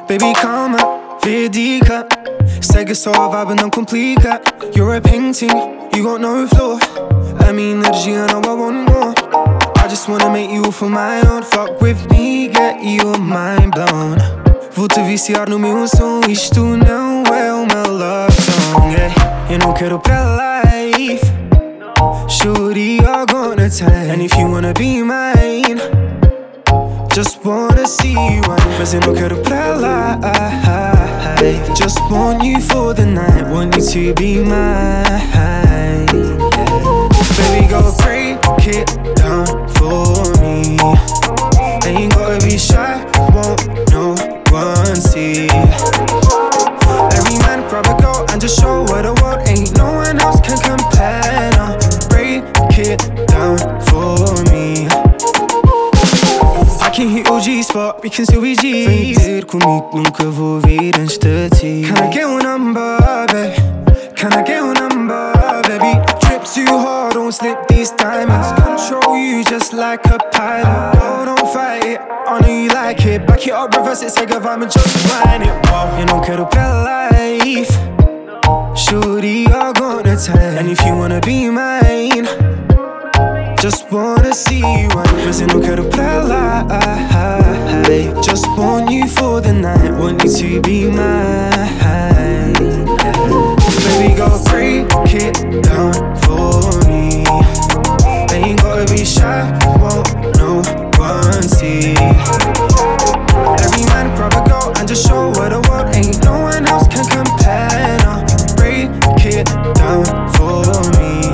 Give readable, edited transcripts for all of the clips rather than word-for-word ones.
Baby calma, vedica. Segue só a vibe, não complica. You're a painting, you got no floor. A minha energia não I want more. I just wanna make you feel my own. Fuck with me, get your mind blown. Vou te viciar no meu som. Isto não é uma love song, yeah. Eu não quero pra life. Shorty, you're gonna take. And if you wanna be mine, just wanna see you run. Mas eu não quero pra life. Just want you for the night. Want you to be mine, yeah. Baby, go break it down for me. Ain't gotta be shy, won't no one see. Every man grab a girl and just show her the world. Ain't no one else can compare. Now break it down for me. I can hit your G-spot, we can still be G's. Vem ter comigo, nunca vou vir antes de ti. Can I get your number, baby? Can I get your number, baby? Trip too hard, don't slip these diamonds. Control you just like a pilot. Oh, don't fight it, I know you like it. Back it up, reverse it, take a vibe and just wind it. Wow, eu não quero pra life. Shorty, you're gonna take. And if you wanna be mine, just wanna see you run. Mas eu não quero pra life. Just want you for the night. Want you to be mine, yeah. Baby, go break it down for me. Ain't gotta be shy, won't no one see. Every man grab a girl and just show her the world. Ain't no one else can compare. Now break it down for me.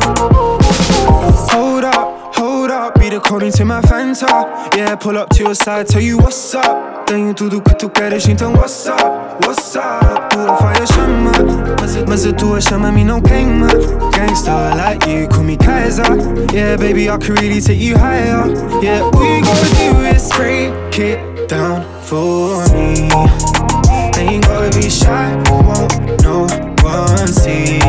Hold up, beat according to my Fanta. Yeah, pull up to your side, tell you what's up. Tenho tudo que tu queres, então what's up, what's up? Tua fire chama, mas a tua chama a mim não queima. Gangsta like you, call me Kaiser. Yeah, baby, I can really take you higher. Yeah, all you gotta do is break it down for me. Ain't gotta be shy, won't no one see.